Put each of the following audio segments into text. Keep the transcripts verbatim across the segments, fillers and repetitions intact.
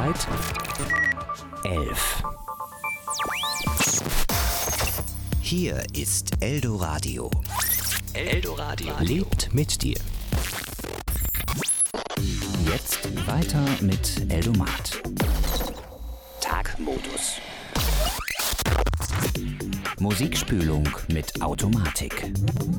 Zeit elf. Hier ist Eldoradio. Eldoradio lebt mit dir. Jetzt weiter mit Eldomat. Tagmodus. Musikspülung mit Automatik.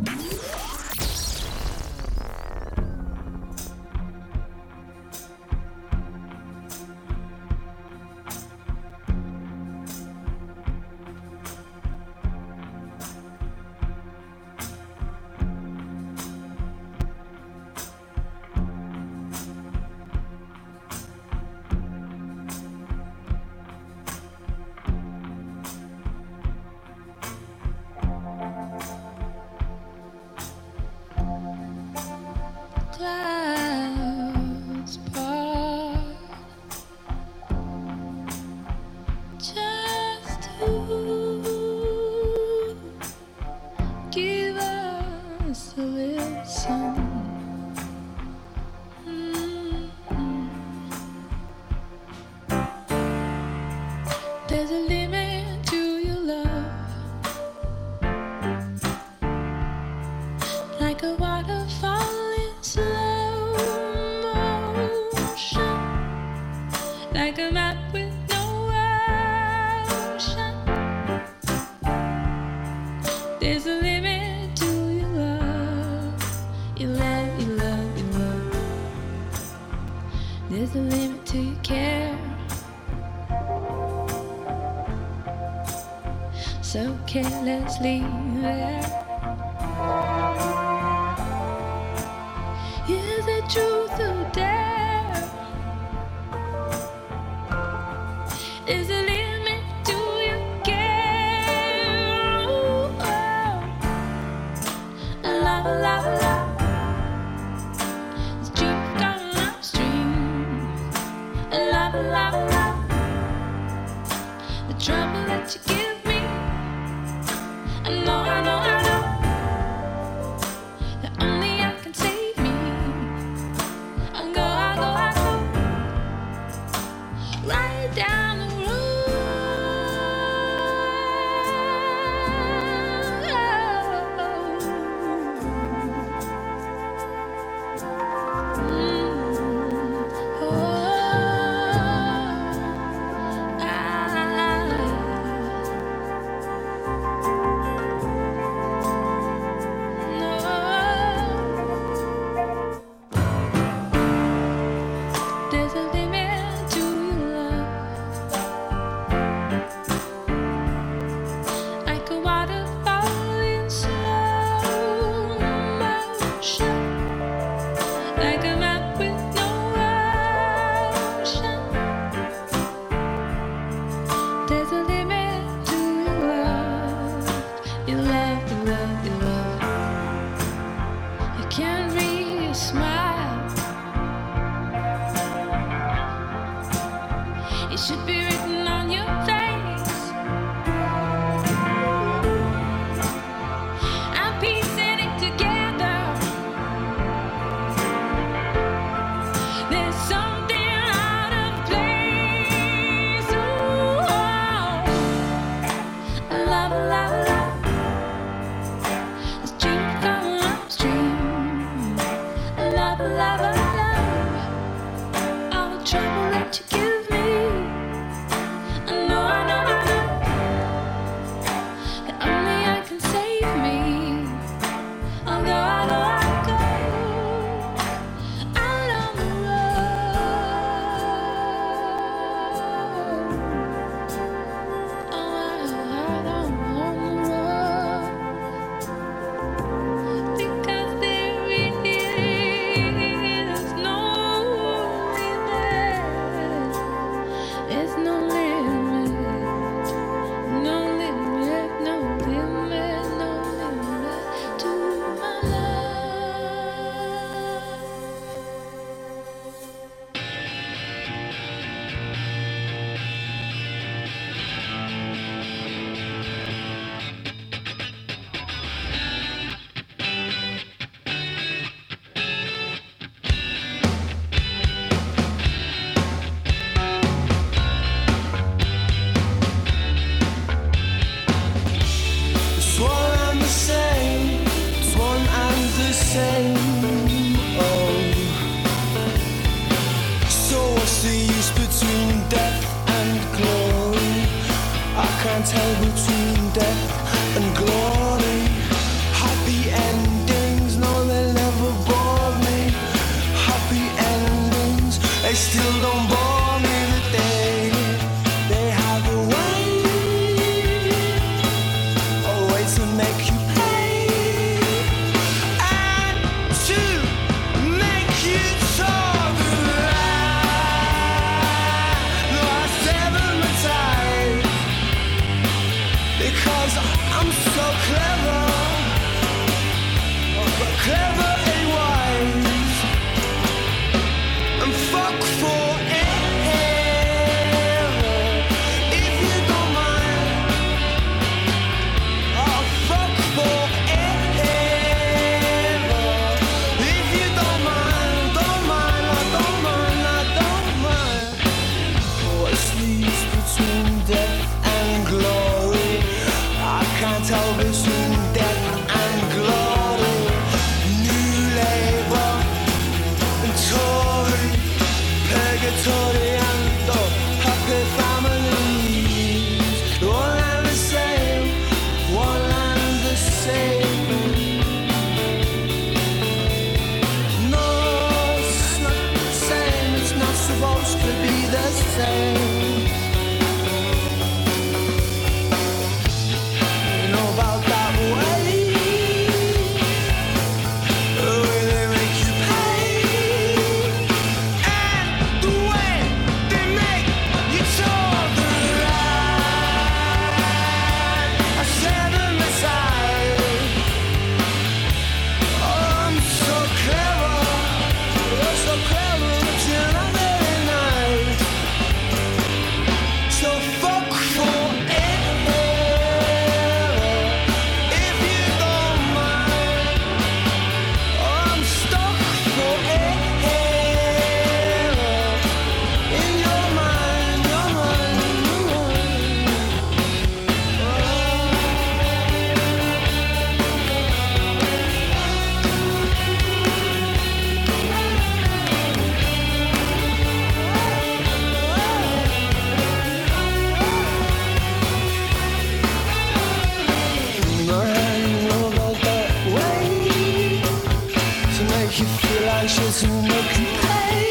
Clouds part just to give us a listen. Mm-hmm. There's a limit to your love, like a waterfall. Slow motion, like a map with no ocean. There's a limit to your love, your love, your love, your love. There's a limit to your care, so carelessly there. Is it truth or dare? Is a limit to your care? Ooh, oh. Love, love, love. It's truth going upstream. Love, love, love. The trouble that you give me, I know, I know, I know. That only I can save me. Right down the road. Mm. Oh, I, no. There's a limit to your love, like a waterfall in slow motion, like a map with no ocean. There's a limit to your love, your love, your love, your love. You can't read your smile. It should be written on your face. I'm piecing it together. There's something out of place. Ooh, oh. Love, love, love. It's truth going upstream. Love, love, love. All the trouble that you give me, I know, I know, I know. That only I can save me. I'll go, I'll go, I'll go out on the road. Oh, out on the road. Because there is no way there. feel anxious and occupy.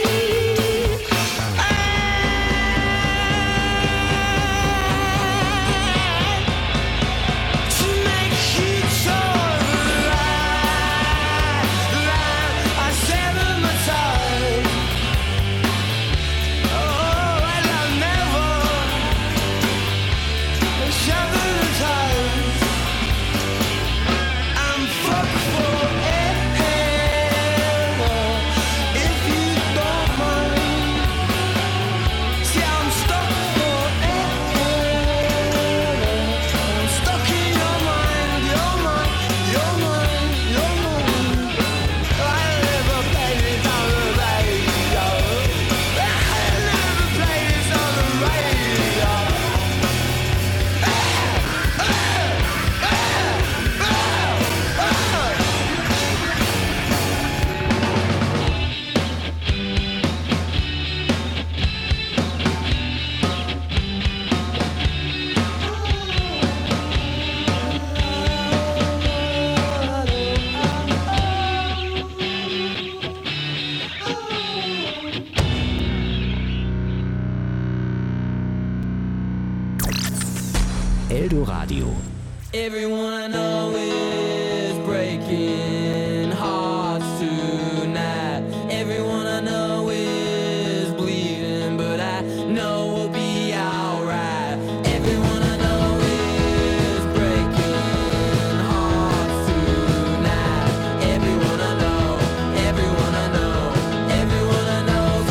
Eldoradio. Everyone I know is breaking hearts tonight. Everyone I know is bleeding, but I know we'll be alright. Everyone I know is breaking hearts tonight. Everyone I know, everyone I know, everyone I know's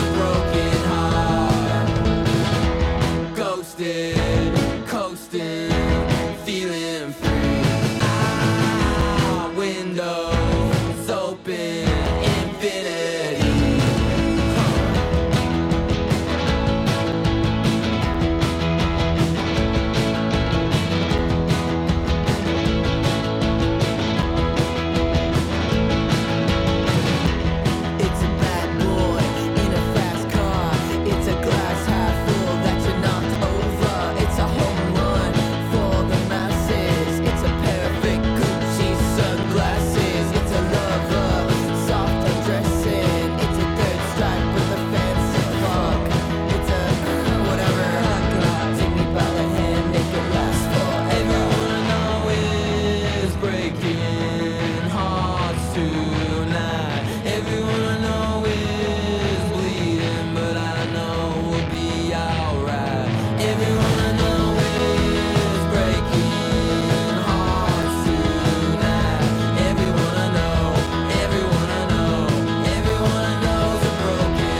a broken heart. Ghosted, coasting, feeling free. Ah, windows open, infinity. It's a bad boy in a fast car. It's a glass half full that you knocked over. It's a home run for the masses. It's a pair of big Gucci sunglasses. It's a lover, soft undressing. It's a third strike with a fancy fuck. It's a whatever. Take me by the hand, make it last forever. Everyone I know is breaking hearts tonight. Everyone I know is bleeding, but I know we'll be alright. Everyone I know is breaking hearts tonight. Everyone I know, everyone I know, everyone I know's a broken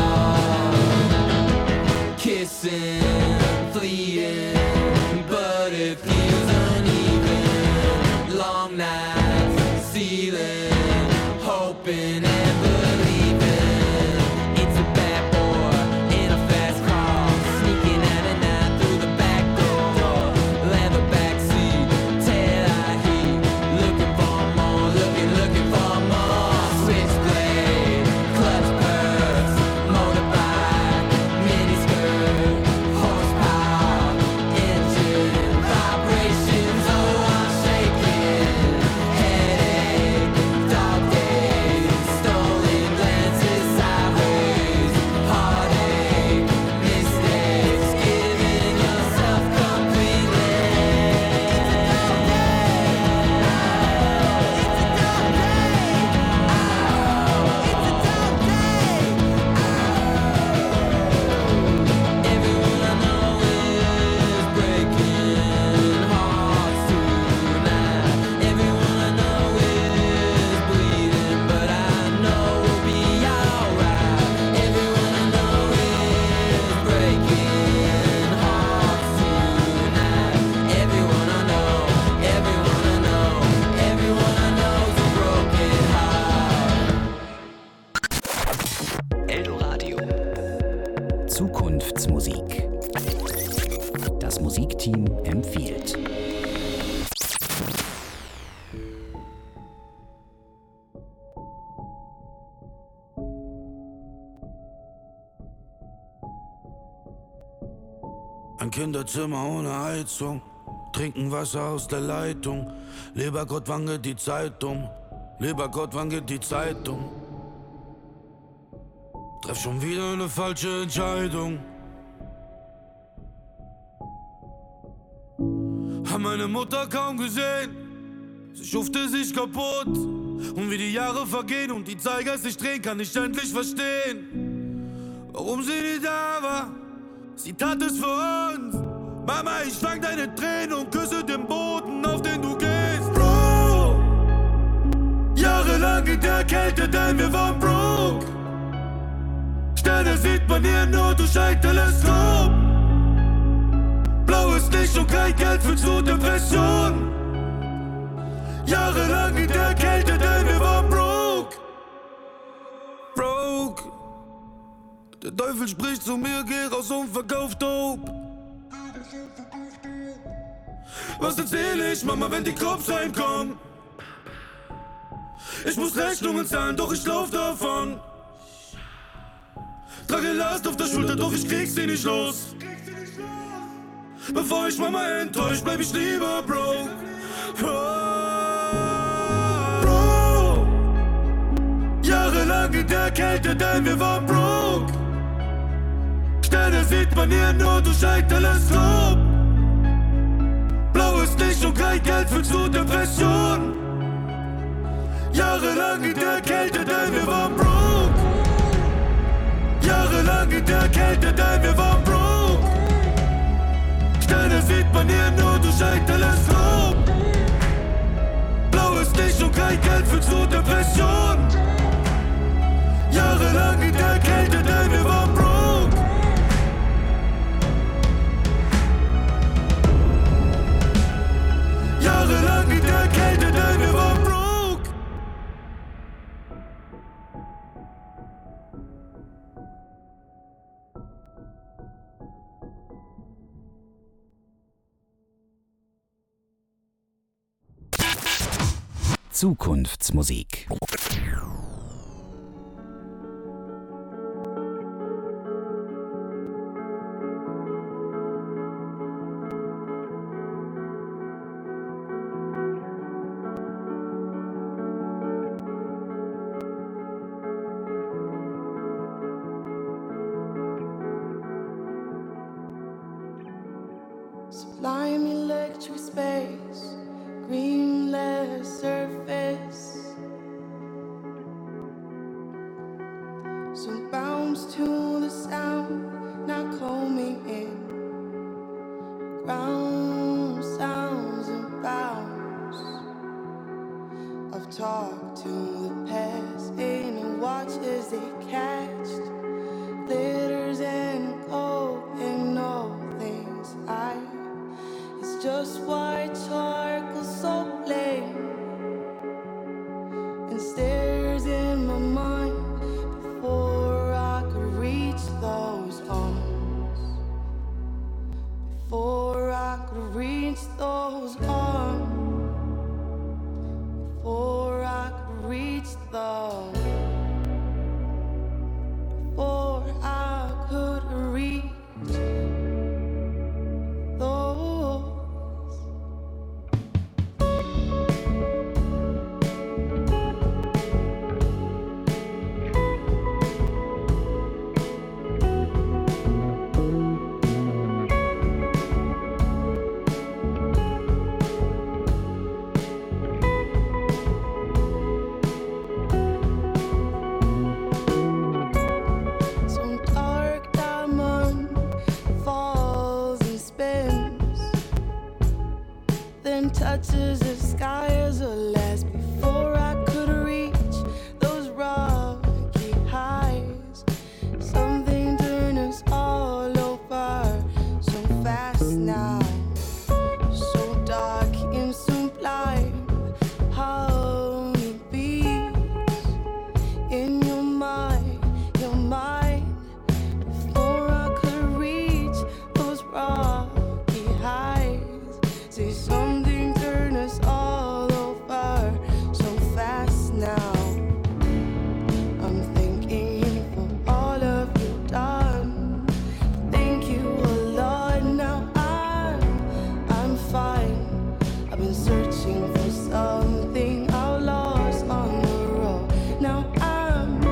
heart. Kissing, fleeting, but it feels uneven. Long nights, ceiling, hoping and believing. It's a bad boy in a fast car, sneaking out at night through the back door. Leather backseat, tail eye heat, looking for more, looking, looking for more. Switchblade, clutch purse, motorbike, mini skirt, horsepower, engine, vibrations. Oh, I'm shaking. Headache, dog days, stolen glances sideways, heartache, mistakes, giving yourself completely. Everyone I know is breaking hearts tonight. Everyone I know is bleeding, but I know we'll be alright. Everyone I know is breaking hearts tonight. Everyone I know, everyone I know, everyone I know's a broken heart. Eldoradio. Zukunftsmusik. Das Musikteam empfiehlt. Ein Kinderzimmer ohne Heizung, trinken Wasser aus der Leitung. Lieber Gott, wann geht die Zeitung? Lieber Gott, wann geht die Zeitung? Treff schon wieder eine falsche Entscheidung. Hab meine Mutter kaum gesehen, sie schufte sich kaputt. Und wie die Jahre vergehen und die Zeiger sich drehen, kann ich endlich verstehen, warum sie nie da war. Sie tat es für uns. Mama, ich fang deine Tränen und küsse den Boden, auf den du gehst. Bro, jahrelang in der Kälte, denn wir waren broke. Sterne sieht man hier nur durch ein Teleskop. Blaues Licht und kein Geld führt zu Depression. Jahrelang in der Kälte, denn wir waren broke. Broke. Der Teufel spricht zu mir, geh raus und verkauf Dope. Was erzähl ich, Mama, wenn die Cops heimkommen? Ich muss Rechnungen zahlen, doch ich lauf davon. Trage Last auf der Schulter, doch ich krieg sie nicht los. Bevor ich Mama enttäuscht, bleib ich lieber broke. Bro, jahrelang in der Kälte, denn wir waren broke. Sterne sieht man hier nur durch ein Teleskop. Blaues Licht und kein Geld führt zu Depression. Jahrelang in der Kälte, denn wir waren broke. Jahrelang in der Kälte, denn wir waren broke. Sterne sieht man hier nur durch ein Teleskop. Blaues Licht und kein Geld führt zu Depression. Jahrelang in der Kälte, denn wir waren broke. Jahrelang in der Kälte, denn wir waren broke. Zukunftsmusik. Sublime electric space, greenless surface. So bounce to the sound, now combing in. Ground sounds and bounds of talk to the past in and watch as they catched. Glitters and gold and all things I. It's just white charcoal so plain and stares in my mind before I could reach those arms. Before I could reach those arms. Before I could reach those. Before I could reach those. Some dark diamond falls and spins, then touches the sky as a last before I could reach those rocky highs. Something turned us all over so fast now, so dark and sublime. How it beats in your mind, your mind. Before I could reach those rocky heights, see something turn us all over so fast now. I'm thanking for all of you done. Thank you a lot. Now I'm, I'm fine. I've been searching for something I lost on the road. Now I'm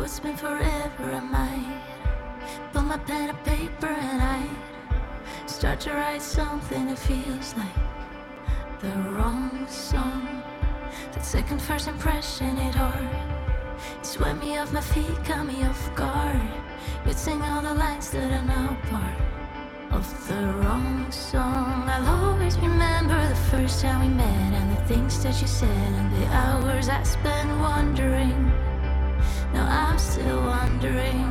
though it's been forever, I might put my pen to paper and I start to write something that feels like the wrong song. That second first impression, it hard. You swept me off my feet, caught me off guard. You'd sing all the lines that are now part of the wrong song. I'll always remember the first time we met and the things that you said and the hours I spent wondering. Now I'm still wondering.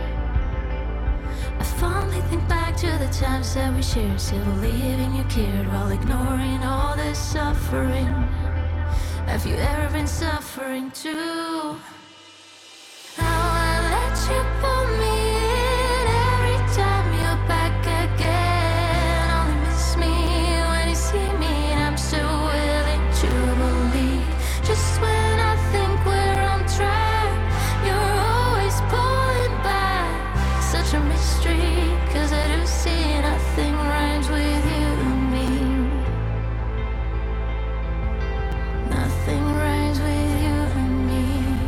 I fondly think back to the times that we shared, still believing you cared while ignoring all this suffering. Have you ever been suffering too? How I let you pull me in every time you're back again. Only miss me when you see me, and I'm still willing to believe. Just when I think we're on track, you're always pulling back. Such a mystery, 'cause I do see nothing rhymes with you and me. Nothing rhymes with you and me.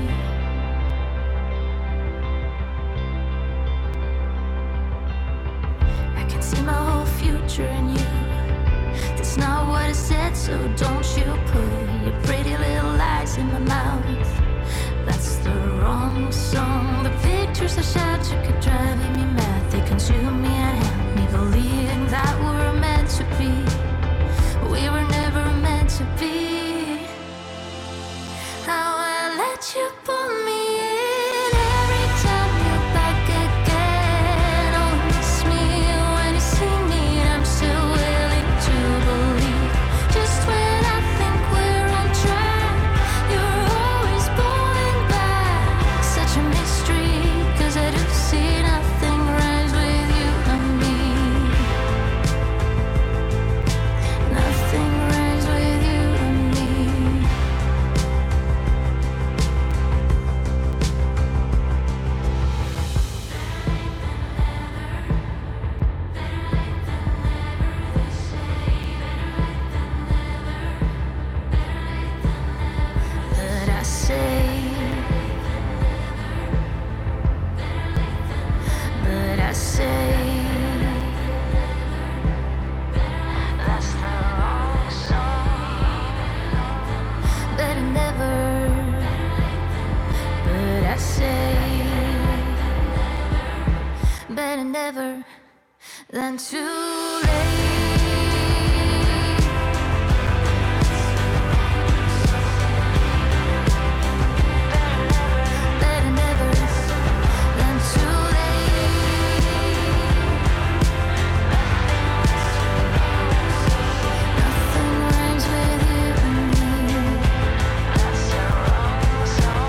I can see my whole future in you. That's not what I said, so don't you put your pretty little lies in my mouth. That's the wrong song. The pictures I shot you keep driving me mad. They consume me and help me believing that we're meant to be. We were never meant to be. How I let you pull me in every time you're back again. Oh, miss me when you see me, and I'm still willing to believe. Just when I think we're on track, you're always pulling back. Such a mystery, 'cause I do see nothing rhymes with you and me. Nothing rhymes with you and me. But I say, but I say, that's the wrong song. Better never, but I say, better never than too late. Better never than too late. Nothing rhymes with you and me. That's the wrong song.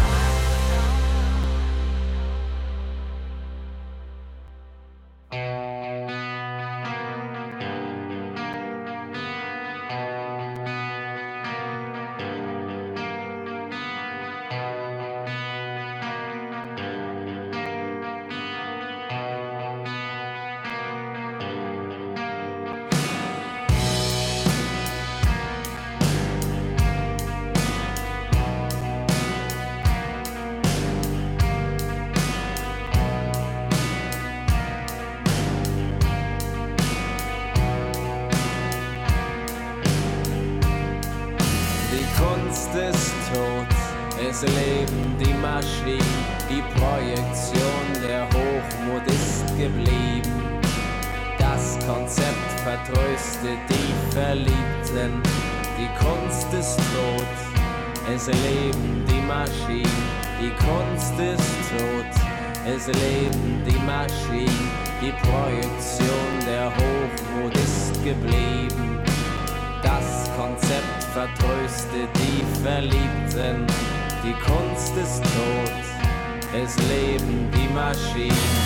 Die Kunst ist tot, es leben die Maschinen, die Projektion der Hochmut ist geblieben. Das Konzept vertröstet die Verliebten, die Kunst ist tot, es leben die Maschinen, die Kunst ist tot, es leben die Maschinen, die Projektion der Hochmut ist geblieben. Das Konzept vertröstet die Verliebten, die Kunst ist tot, es leben die Maschinen.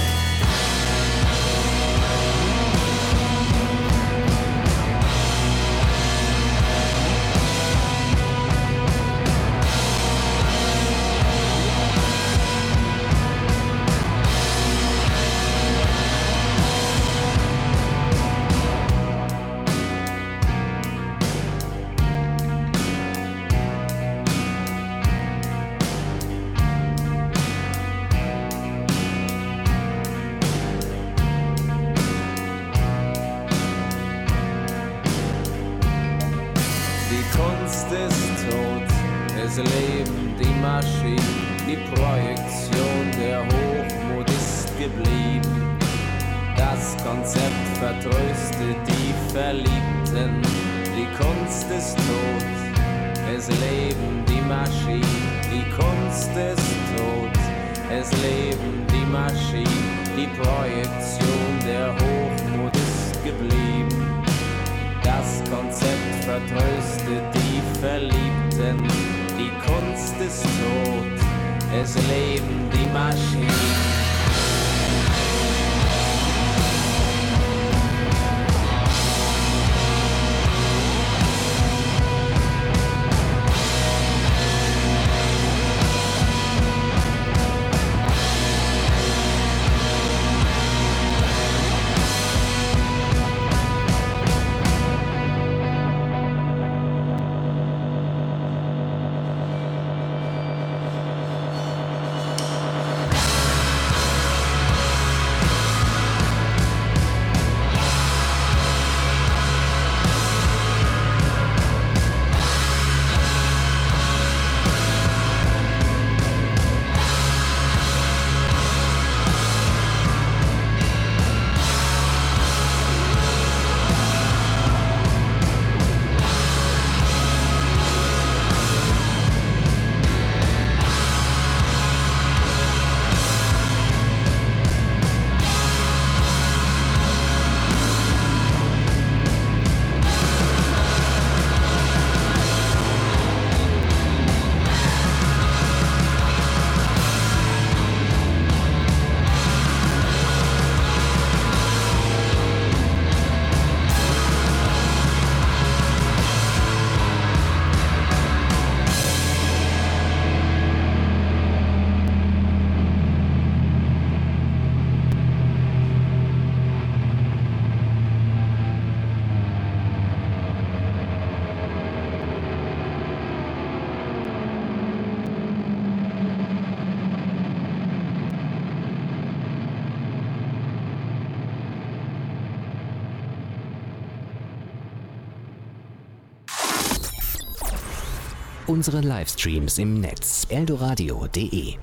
Es Leben, die Maschine, die Projektion der Hochmut ist geblieben. Das Konzept vertröstet die Verliebten, die Kunst ist tot. Es leben die Maschine, die Kunst ist tot. Es leben die Maschine, die Projektion der Hochmut ist geblieben. Das Konzept vertröstet die Verliebten, die Kunst ist tot. Es leben die Maschine. Unsere Livestreams im Netz eldoradio punkt de.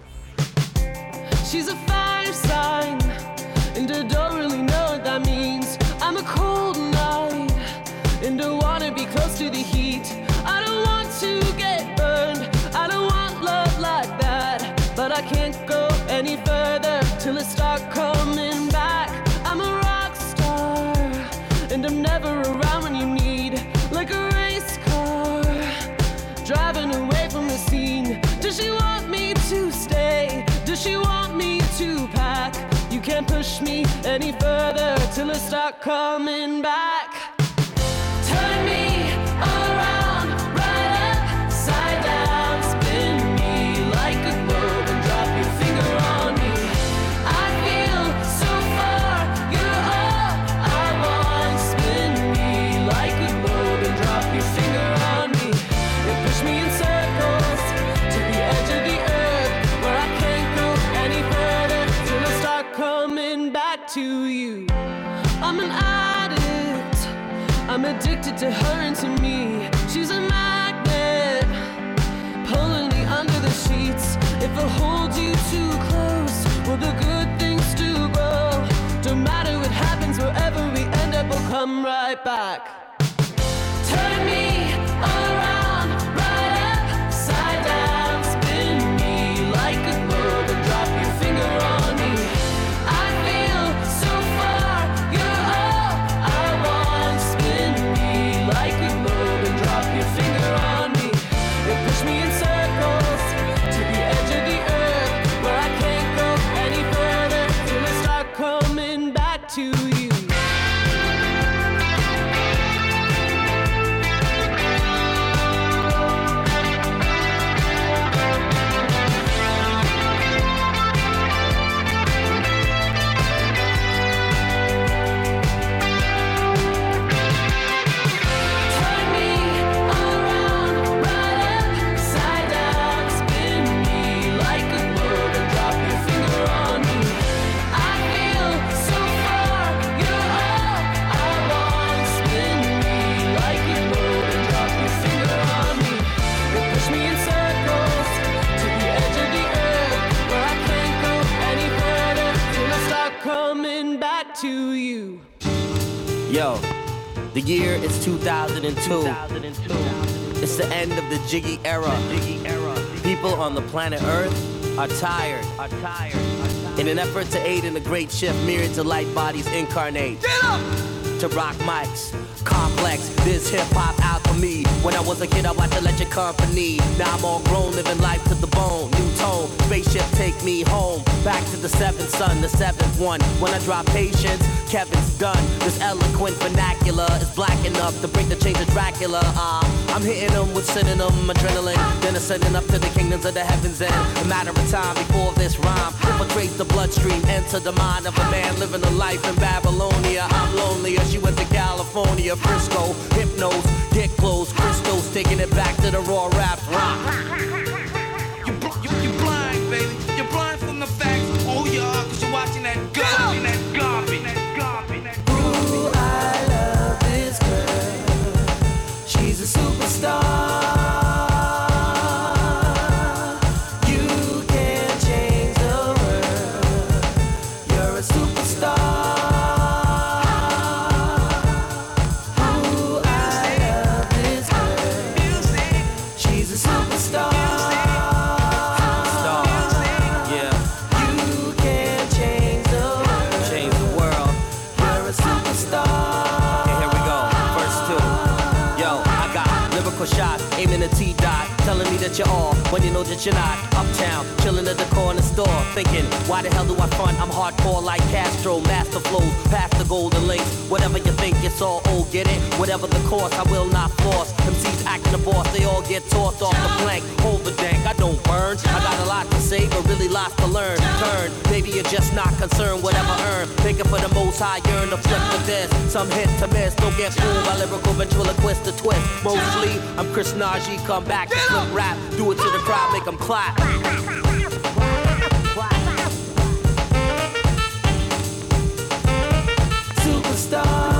She's a fire sign, and I don't really know what that means. I'm a cold night, and I wanna be close to the heat. I don't want to get burned, I don't want love like that. But I can't go any further till I start coming back. I'm a rock star, and I'm never around when you need. Like a race car, driving away from the scene. Does she want me to stay? Does she want me to pack? You can't push me any further till I start coming back. Turn me around, right upside down. Spin me like a globe and drop your finger on me. I feel so far, you're all I want. Spin me like a globe and drop your finger on me. You push me in circles to the edge of the earth, where I can't go any further till I start coming back to you. I'm an addict, I'm addicted to her and to me. She's a magnet, pulling me under the sheets. If I hold you too close, will the good things do grow? Don't matter what happens, wherever we end up, we'll come right back. Turn me around, right upside down. Spin me like a globe and drop your finger on me. I feel so far, you're all I want. Spin me like a globe and drop your finger on me. You push me in circles to the edge of the earth, where I can't go any further till I start coming back to you. Turn me around, right upside down. Spin me like a globe and drop your finger on me. I feel so far, you're all I want. Spin me like a globe and drop your finger on me. You push me in to you. Yo, the year is two thousand two. It's the end of the Jiggy era. People on the planet Earth are tired. In an effort to aid in the great shift, myriads of light bodies incarnate. Get up! To rock mics. Complex, this hip-hop alchemy. When I was a kid, I watched Electric Company. Now I'm all grown, living life to the bone. New tone, spaceship take me home. Back to the seventh sun, the seventh one. When I drop Patience, Kevin's done. This eloquent vernacular is black enough to break the chains of Dracula. Uh, I'm hitting them with synonym adrenaline. Then ascending up to the kingdoms of the heavens. And a matter of time before this rhyme infiltrates the bloodstream, enter the mind of a man living a life in Babylonia. I'm lonelier, she went to California. Frisco, Hypnos, get close, crystals, taking it back to the raw rap rock. You, you, you blind, baby. You're blind from the facts. Oh, yeah, cause you're watching that garbage, that garbage, that garbage, that garbage. Ooh, I love this girl. She's a superstar. You can change the world. You're a superstar. Shot, aiming a T-dot, telling me that you're all, when you know that you're not. Uptown, chilling at the corner store, thinking, why the hell do I front? I'm hardcore like Castro, master flows, past the golden links. Whatever you think, it's all old, get it? Whatever the course, I will not force. M Cs acting the boss, they all get tossed off the plank. Hold the dank, I don't burn. I got a lot to say, but really lots to learn. Turn, maybe you're just not concerned, whatever earn. Thinking for the most high, yearn to flip with this. Some hit to miss, don't get fooled by lyrical ventriloquist to twist. Mostly, I'm Chris Najee, come back to flip rap. Do it to the crowd, make them clap. Superstar.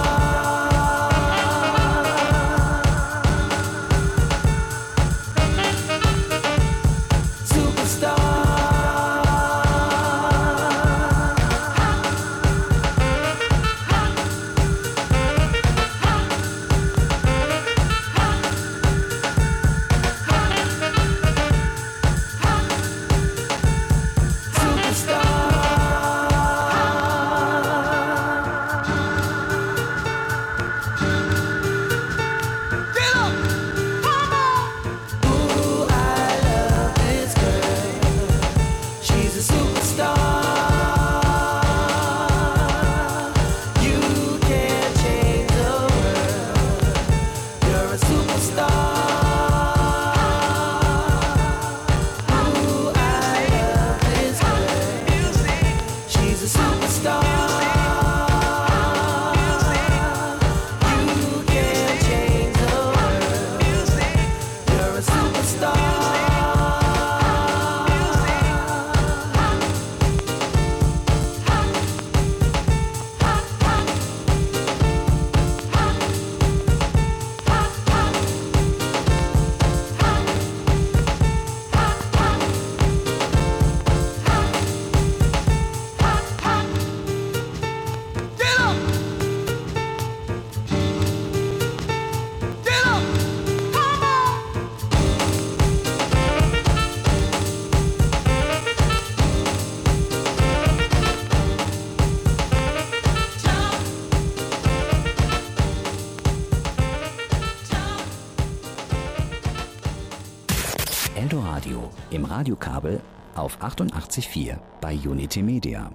Eldoradio im Radiokabel auf achtundachtzig Komma vier bei Unity Media.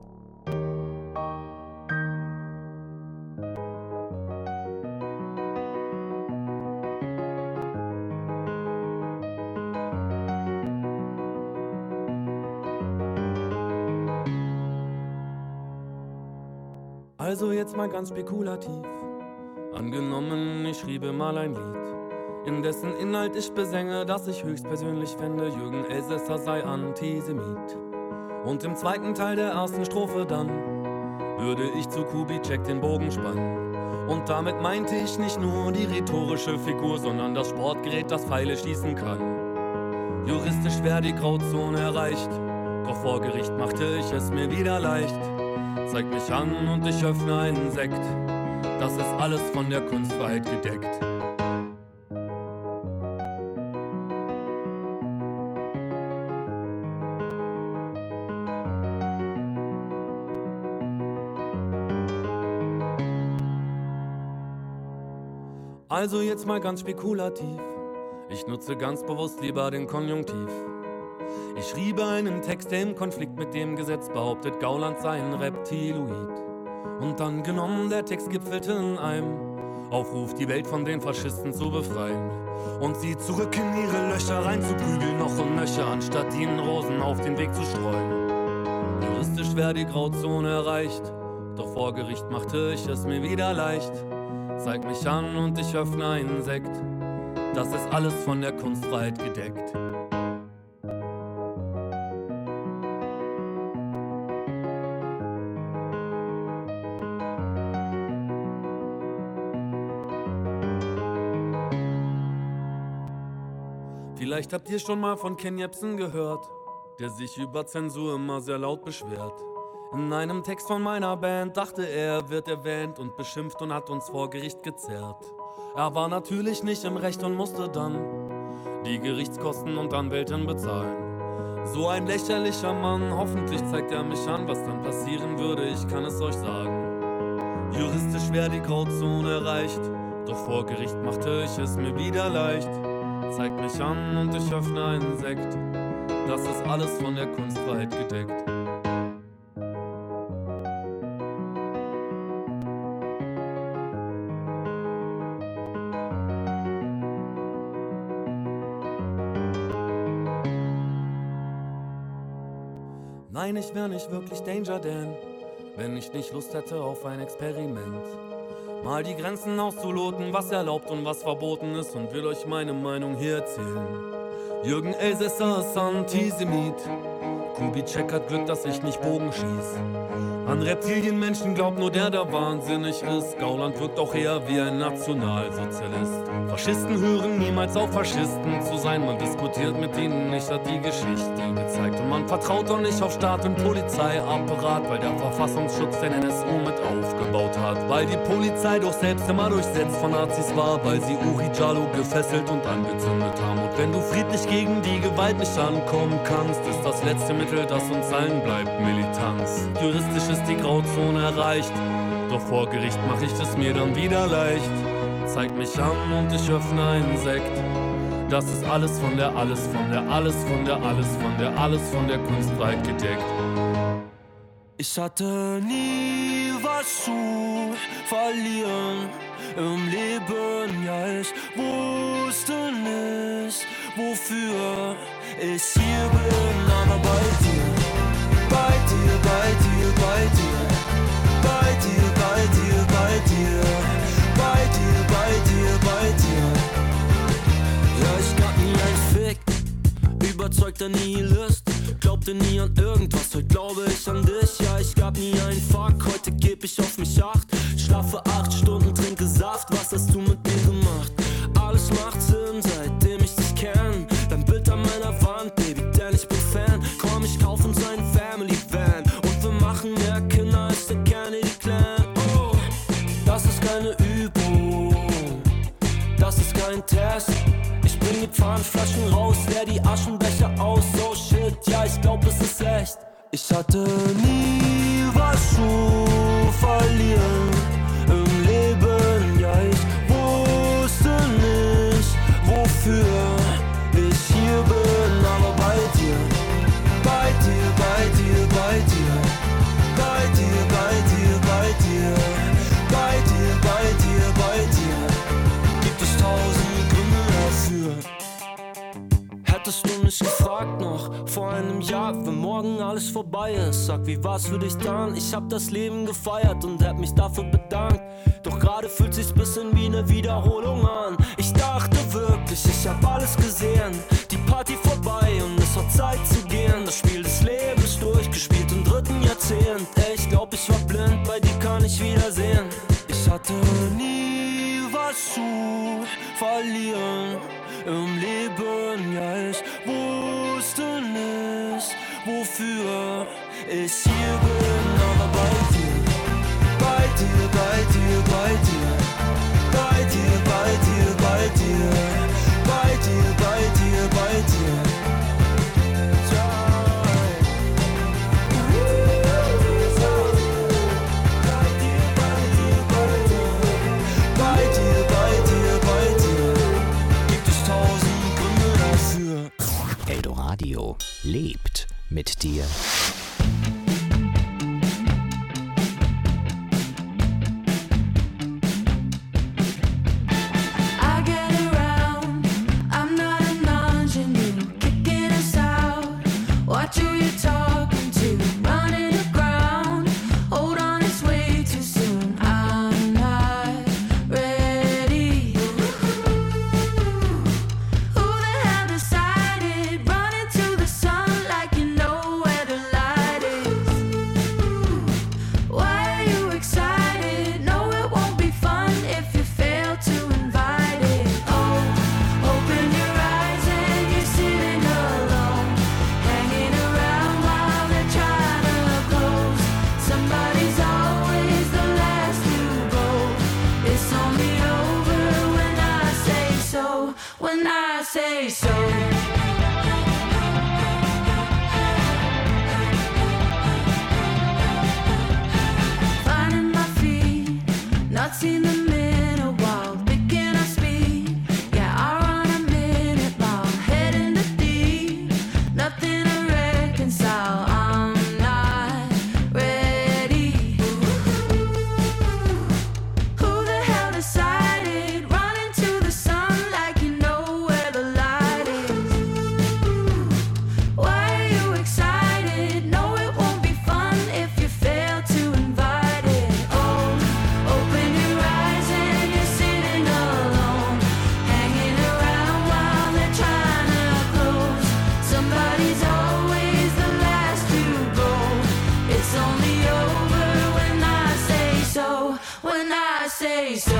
Also jetzt mal ganz spekulativ. Angenommen, ich schriebe mal ein Lied, in dessen Inhalt ich besänge, dass ich höchstpersönlich fände, Jürgen Elsässer sei Antisemit. Und im zweiten Teil der ersten Strophe dann würde ich zu Kubitschek den Bogen spannen. Und damit meinte ich nicht nur die rhetorische Figur, sondern das Sportgerät, das Pfeile schießen kann. Juristisch wäre die Grauzone erreicht, doch vor Gericht machte ich es mir wieder leicht. Zeig mich an und ich öffne einen Sekt. Das ist alles von der Kunstfreiheit gedeckt. Also jetzt mal ganz spekulativ. Ich nutze ganz bewusst lieber den Konjunktiv. Ich schriebe einen Text, der im Konflikt mit dem Gesetz behauptet, Gauland sei ein Reptiloid. Und dann genommen, der Text gipfelte in einem Aufruf, die Welt von den Faschisten zu befreien. Und sie zurück in ihre Löcher reinzuprügeln, noch und nöcher, anstatt ihnen Rosen auf den Weg zu streuen. Juristisch wäre die Grauzone erreicht, doch vor Gericht machte ich es mir wieder leicht. Zeig mich an und ich öffne einen Sekt. Das ist alles von der Kunstfreiheit gedeckt. Vielleicht habt ihr schon mal von Ken Jebsen gehört, der sich über Zensur immer sehr laut beschwert. In einem Text von meiner Band dachte er, wird erwähnt und beschimpft und hat uns vor Gericht gezerrt. Er war natürlich nicht im Recht und musste dann die Gerichtskosten und Anwältin bezahlen. So ein lächerlicher Mann, hoffentlich zeigt er mich an, was dann passieren würde, ich kann es euch sagen. Juristisch wäre die Grauzone erreicht, doch vor Gericht machte ich es mir wieder leicht. Zeig mich an und ich öffne einen Sekt, das ist alles von der Kunstfreiheit gedeckt. Nein, ich wär nicht wirklich Danger Dan, wenn ich nicht Lust hätte auf ein Experiment. Mal die Grenzen auszuloten, was erlaubt und was verboten ist, und will euch meine Meinung hier erzählen. Jürgen Elsässer ist Antisemit. Kubitschek hat Glück, dass ich nicht Bogen schieß. An Reptilienmenschen glaubt nur der, der wahnsinnig ist. Gauland wirkt auch eher wie ein Nationalsozialist. Faschisten hören niemals auf, Faschisten zu sein. Man diskutiert mit ihnen nicht, hat die Geschichte gezeigt. Und man vertraut auch nicht auf Staat und Polizeiapparat, weil der Verfassungsschutz den N S U mit aufgebaut hat. Weil die Polizei doch selbst immer durchsetzt von Nazis war, weil sie Uri Jallo gefesselt und angezündet haben. Und wenn du friedlich gegen die Gewalt nicht ankommen kannst, ist das letzte Mittel, das uns allen bleibt, Militanz. Juristisch ist die Grauzone erreicht, doch vor Gericht mach ich es mir dann wieder leicht. Zeig mich an und ich öffne einen Sekt. Das ist alles von der, alles von der, alles von der, alles von der, alles von der Kunstfreiheit gedeckt. Ich hatte nie was zu verlieren im Leben, ja, ich wusste nicht, wofür ich hier bin, aber bei dir, bei dir, bei dir, bei dir, bei dir, bei dir, bei dir, bei dir, bei dir, bei dir. Ja, ich gab nie einen Fick, überzeugter Nihilist, glaubte nie an irgendwas, heute glaube ich an dich. Ja, ich gab nie einen Fuck, heute geb ich auf mich acht, schlafe acht Stunden, trinke Saft, was hast du mit mir gemacht? Alles macht Sinn, seitdem ich dich kenn, dein Bild an meiner Wand, Baby, denn ich bin Fan. Komm, ich kauf uns einen Family Van und wir machen mehr Kinder als der Kennedy Clan. Oh, das ist keine Übung, das ist kein Test. Ich bring die Pfandflaschen raus, leer die Aschenbecher aus. Oh shit, ja, ich glaub, es ist echt. Ich hatte nie was zu verlieren im Leben, ja, ich wusste nicht, wofür ich hier bin, aber bei dir, bei dir, bei dir, bei dir, bei dir, bei dir, bei dir, bei dir, bei dir, bei dir, gibt es tausend Gründe dafür. Hättest du nicht gefragt noch vor einem Jahr, wenn morgen alles vorbei ist, sag, wie war's für dich dann? Ich hab das Leben gefeiert und hätt mich dafür bedankt, doch gerade fühlt sich's bisschen wie ne Wiederholung an. Ich dachte wirklich, ich hab alles gesehen, die Party vorbei und es war Zeit zu gehen. Das Spiel des Lebens durchgespielt im dritten Jahrzehnt. Ey, ich glaub, ich war blind, bei dir kann ich wiedersehen. Ich hatte nie was zu verlieren im Leben, ja, ich wusste nicht, wofür ich hier bin, aber bei dir. Eldoradio lebt mit dir. I get around, I'm not an ingenue, kicking us out. Watch who you're talking to, running the ground. Hold on, it's way too soon. I'm not ready. Who the hell decided? Running to the sun like you know where the light is. Why are you excited? No, it won't be fun if you fail to invite it. Oh, open your eyes and you're sitting alone, hanging around while they're trying to close. Somebody's always the last to go. It's only over when I say so. When I say so. Finding my feet, not seen them in a while, picking up speed. Yeah, I run a minute mile, heading to deep, nothing to reconcile. I'm not ready. Who the hell decided? Running to the sun like you know where the light is. Why are you excited? No, it won't be fun if you fail to invite it. Oh, open your eyes and you're sitting alone, hanging around while they're trying to close. Somebody's always the last to go. It's only over when I say so. When I say so.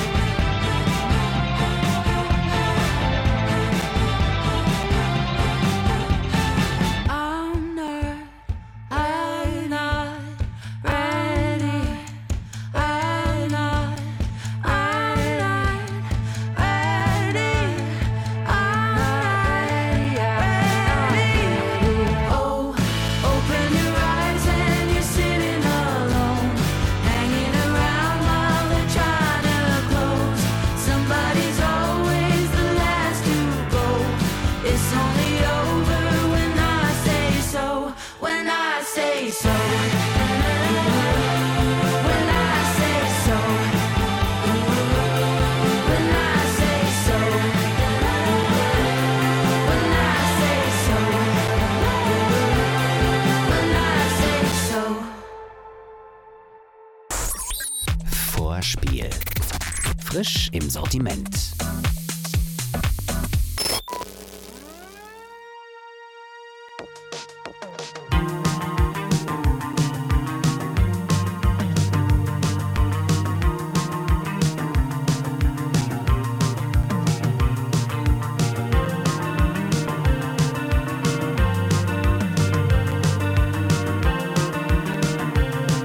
I'm not, I'm not ready. I'm not, I'm not ready. I'm not ready. Oh, open your eyes and you're sitting alone, hanging around while they're trying to close. Somebody's always the last to go. It's only over when I say so. When I say so. When I say so. When I say so. When I say so. When I say so. Vorspiel. Frisch im Sortiment.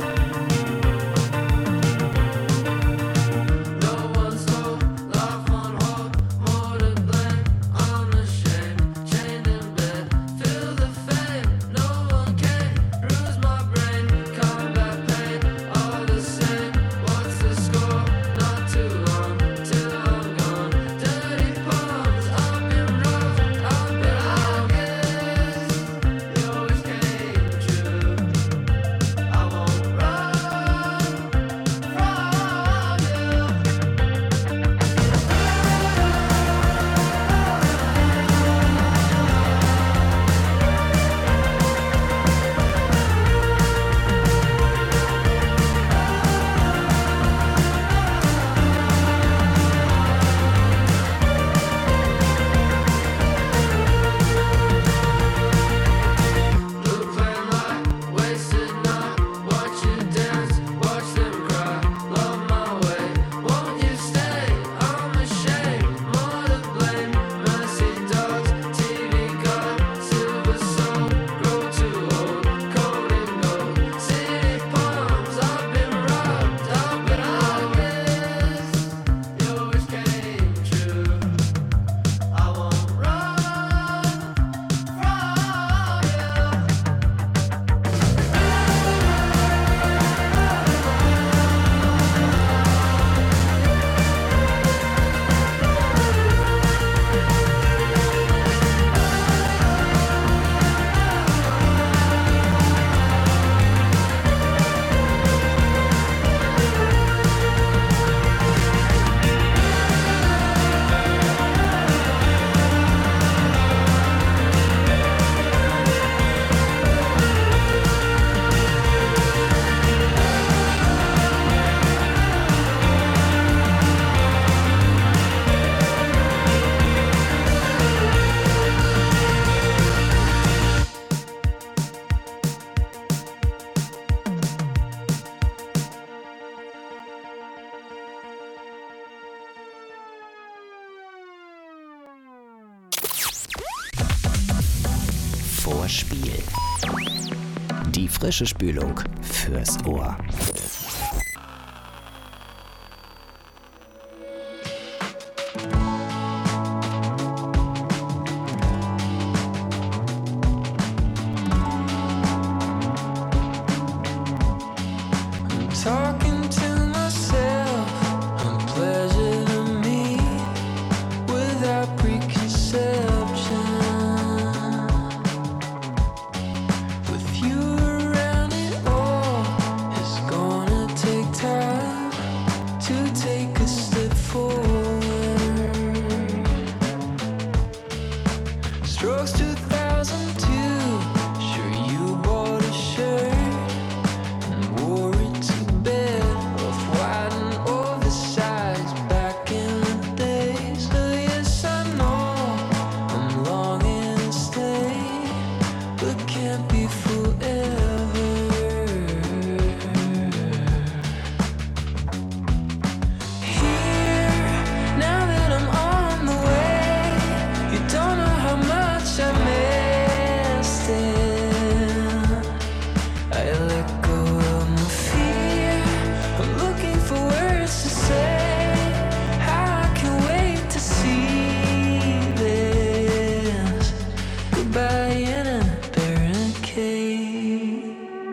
No one stole love on vor Spiel. Die frische Spülung fürs Ohr. Talking to myself, I'm pleasure to me without preconception. With you around, it all is gonna take time to take a step forward. Strokes two thousand two, sure you bought a shirt and wore it to bed, off-white and oversized back in the days. So yes, I know I'm longing to stay, but can't be forever. Here, now that I'm on the way, you don't know how much I missed it. I let go of my fear. I'm looking for words to say. How I can wait to see this. Goodbye in a barricade.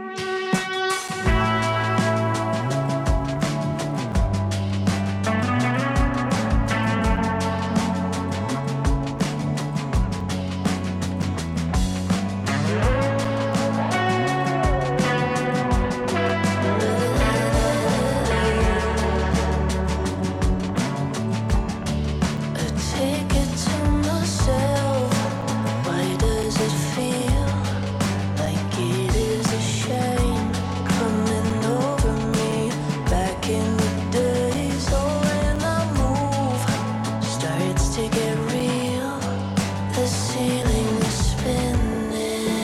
A ticket to myself. Why does it feel like it is a shame coming over me back in the days? Oh, when I move starts to get real, the ceiling is spinning.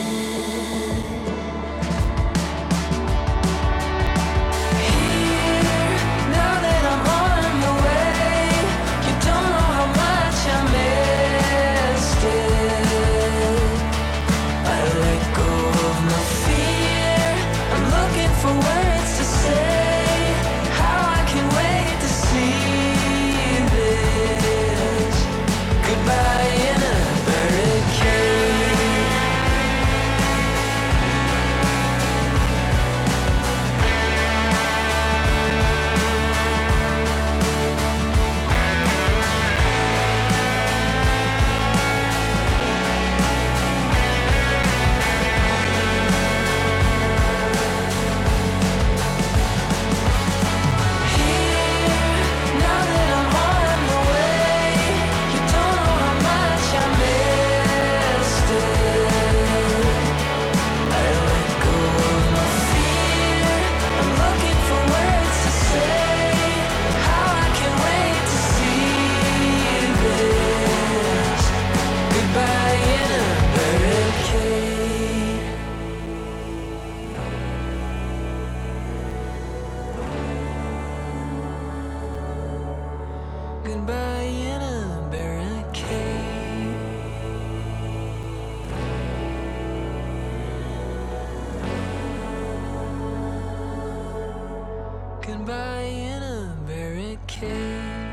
Here, now that I'm on the way, you don't know how much I missed it. I let go of my fear. I'm looking for words to say. How I can wait to see this. Goodbye in a barricade. Now that I'm on the way, you don't know how much I missed it. I let go of my fear. I'm looking for words to say. How I can wait to see this. Goodbye in a barricade. Goodbye in a barricade. Goodbye in a barricade.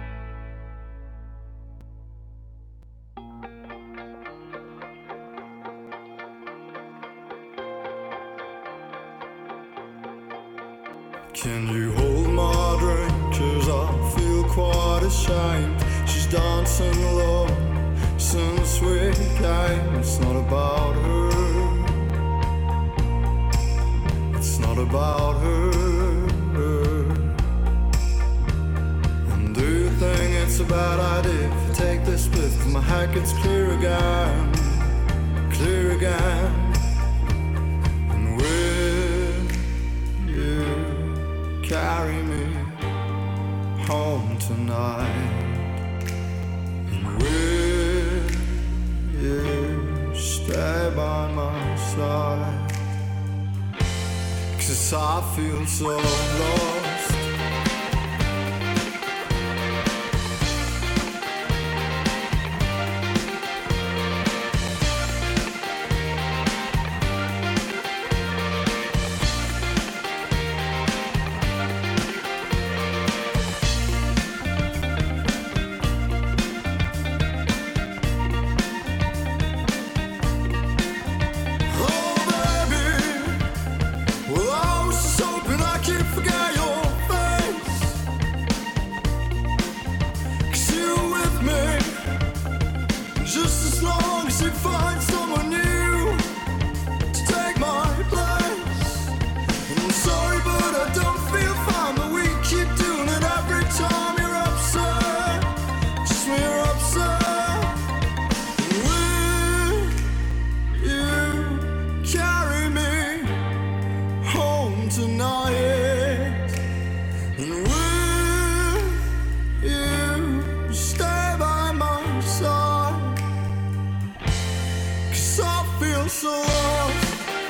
Can you hold my drink? Cause I feel quite ashamed. She's dancing alone since we came. It's not about her. It's not about her. And do you think it's a bad idea if I take this split? My head gets clear again, clear again. And will you carry me home tonight? And will you stay by my side? 'Cause I feel so lost. so lost.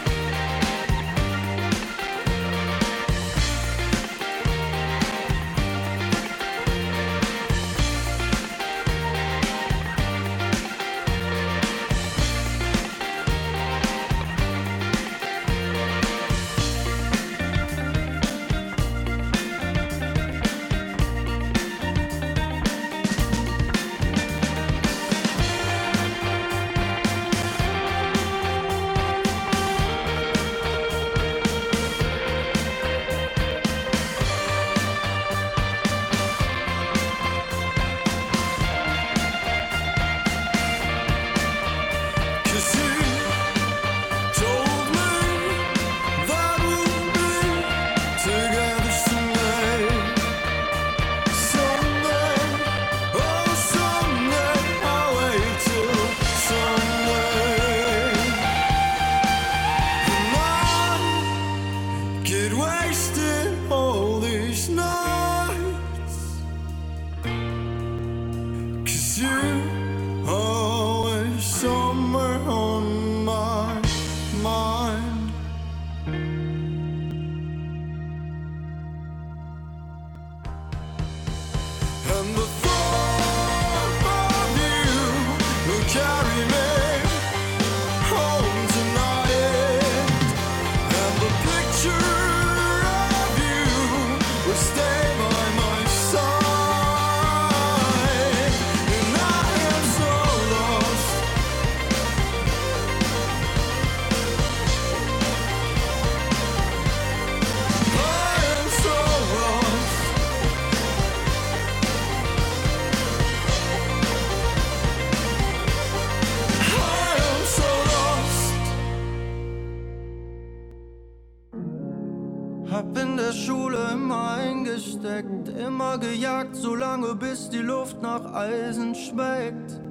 Hab in der Schule immer eingesteckt, immer gejagt, solange bis die Luft nach Eisen schmeckt.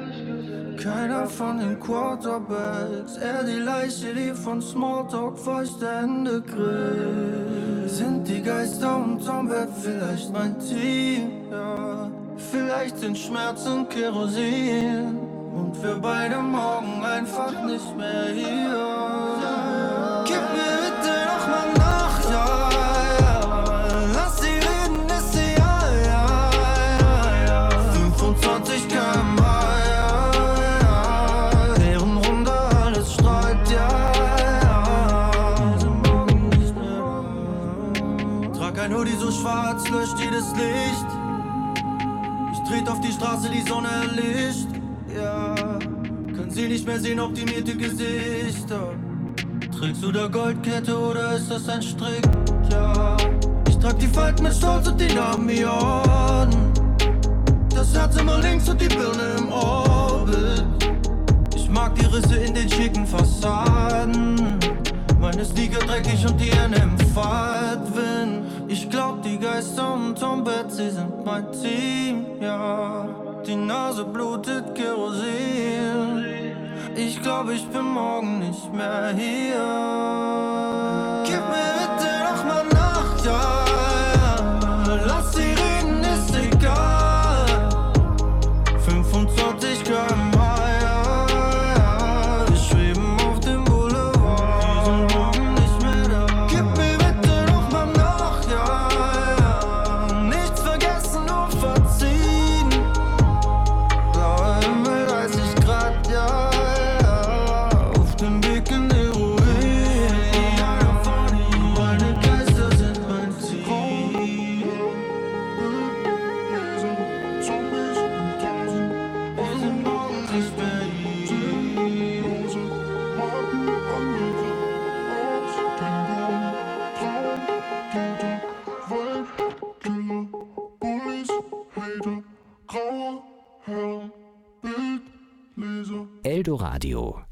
Keiner von den Quarterbacks, eher die Leiche, die von Smalltalk feuchte Hände grillt. Sind die Geister unterm Bett vielleicht mein Team? Ja, vielleicht sind Schmerzen Kerosin und wir beide morgen einfach nicht mehr hier. Gib mir bitte noch mal Nacht, ja, ja. Lass sie reden, ist sie, ja, ja, ja, ja. fünfundzwanzig Kilometer pro Stunde, ja, ja. Deren Runde, alles strahlt, ja, ja. Sind morgen nicht mehr da. Trag ein Hoodie so schwarz, löscht jedes Licht. Ich tret auf die Straße, die Sonne erlischt, ja. Können sie nicht mehr sehen, optimierte Gesichter. Trägst du da Goldkette oder ist das ein Strick? Ja, ich trag die Falten mit Stolz und die Narben wie Orden. Das Herz immer links und die Birne im Orbit. Ich mag die Risse in den schicken Fassaden. Meine Sneaker dreckig und die Hände im Fahrtwind. Ich glaub, die Geister unterm Bett, sie sind mein Team, ja. Die Nase blutet Kerosin. Ich glaub, ich bin morgen nicht mehr hier. Gib mir bitte noch mal Nacht, ja, ja. Lass sie reden, ist egal. fünfundzwanzig Kilometer pro Stunde, ja, ja. Wir schweben auf dem Boulevard. Die sind morgen nicht mehr da. Gib mir bitte noch mal Nacht, ja, ja. Nichts vergessen, nur verziehen. Blauer Himmel, dreißig Grad, ja. Eldoradio.